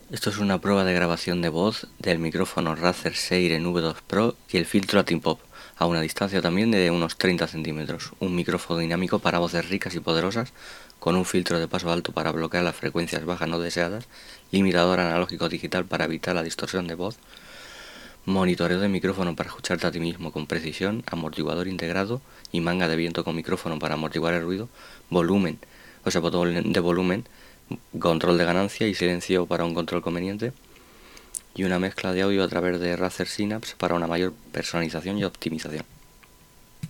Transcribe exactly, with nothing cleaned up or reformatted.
Esto es una prueba de grabación de voz del micrófono Razer Seire N V dos Pro y el filtro Atim-Pop, a una distancia también de unos treinta centímetros. Un micrófono dinámico para voces ricas y poderosas, con un filtro de paso alto para bloquear las frecuencias bajas no deseadas, limitador analógico digital para evitar la distorsión de voz, monitoreo de micrófono para escucharte a ti mismo con precisión, amortiguador integrado y manga de viento con micrófono para amortiguar el ruido, volumen, o sea, botón de volumen, control de ganancia y silencio para un control conveniente, y una mezcla de audio a través de Razer Synapse para una mayor personalización y optimización.